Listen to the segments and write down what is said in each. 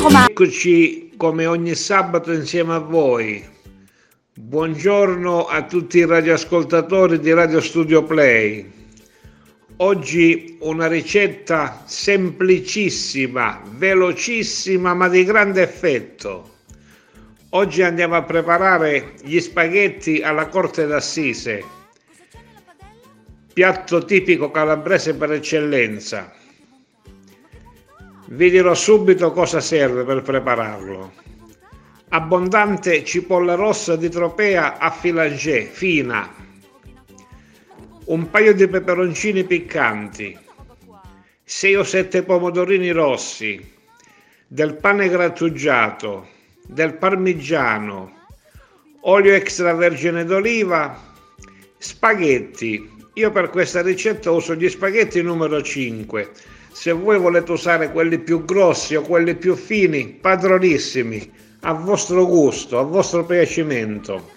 romano. Eccoci come ogni sabato insieme a voi. Buongiorno a tutti i radioascoltatori di Radio Studio Play. Oggi una ricetta semplicissima, velocissima ma di grande effetto. Oggi andiamo a preparare gli spaghetti alla corte d'assise, piatto tipico calabrese per eccellenza. Vi dirò subito cosa serve per prepararlo. Abbondante cipolla rossa di Tropea a filangè, fina. Un paio di peperoncini piccanti. 6 o 7 pomodorini rossi. Del pane grattugiato. Del parmigiano. Olio extravergine d'oliva. Spaghetti. Io per questa ricetta uso gli spaghetti numero 5. Se voi volete usare quelli più grossi o quelli più fini, padronissimi, a vostro gusto, a vostro piacimento.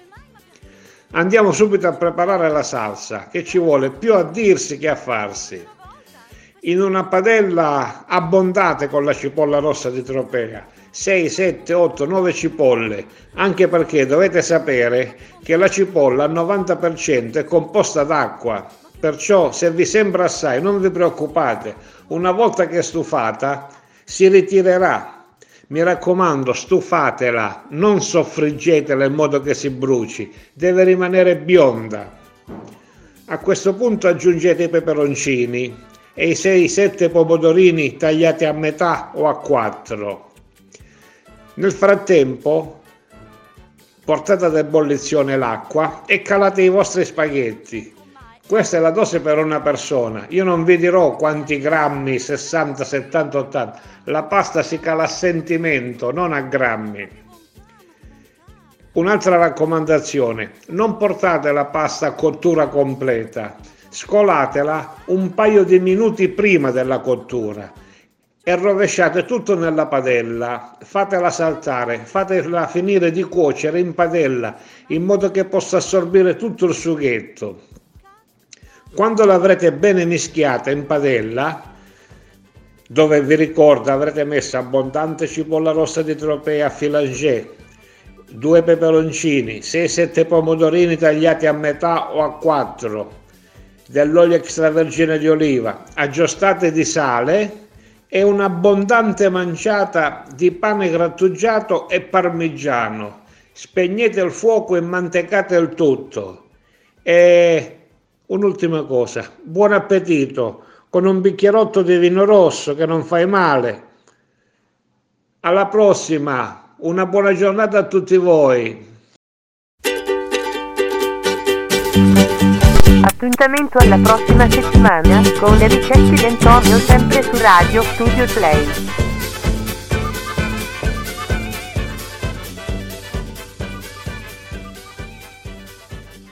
Andiamo subito a preparare la salsa, che ci vuole più a dirsi che a farsi. In una padella abbondate con la cipolla rossa di Tropea, 6, 7, 8, 9 cipolle, anche perché dovete sapere che la cipolla al 90% è composta d'acqua, perciò se vi sembra assai non vi preoccupate, una volta che è stufata si ritirerà. Mi raccomando, stufatela, non soffriggetela in modo che si bruci, deve rimanere bionda. A questo punto aggiungete i peperoncini e i 6-7 pomodorini tagliati a metà o a 4. Nel frattempo portate ad ebollizione l'acqua e calate i vostri spaghetti. Questa è la dose per una persona. Io non vi dirò quanti grammi, 60, 70, 80. La pasta si cala a sentimento, non a grammi. Un'altra raccomandazione: non portate la pasta a cottura completa. Scolatela un paio di minuti prima della cottura e rovesciate tutto nella padella. Fatela saltare, fatela finire di cuocere in padella in modo che possa assorbire tutto il sughetto. Quando l'avrete bene mischiata in padella, dove vi ricordo avrete messo abbondante cipolla rossa di Tropea a filangè, 2 peperoncini, 6-7 pomodorini tagliati a metà o a 4, dell'olio extravergine di oliva, aggiustate di sale e un'abbondante manciata di pane grattugiato e parmigiano. Spegnete il fuoco e mantecate il tutto. E un'ultima cosa, buon appetito con un bicchierotto di vino rosso che non fa male. Alla prossima, una buona giornata a tutti voi. Appuntamento alla prossima settimana con le ricette d'Antonio sempre su Radio Studio Play.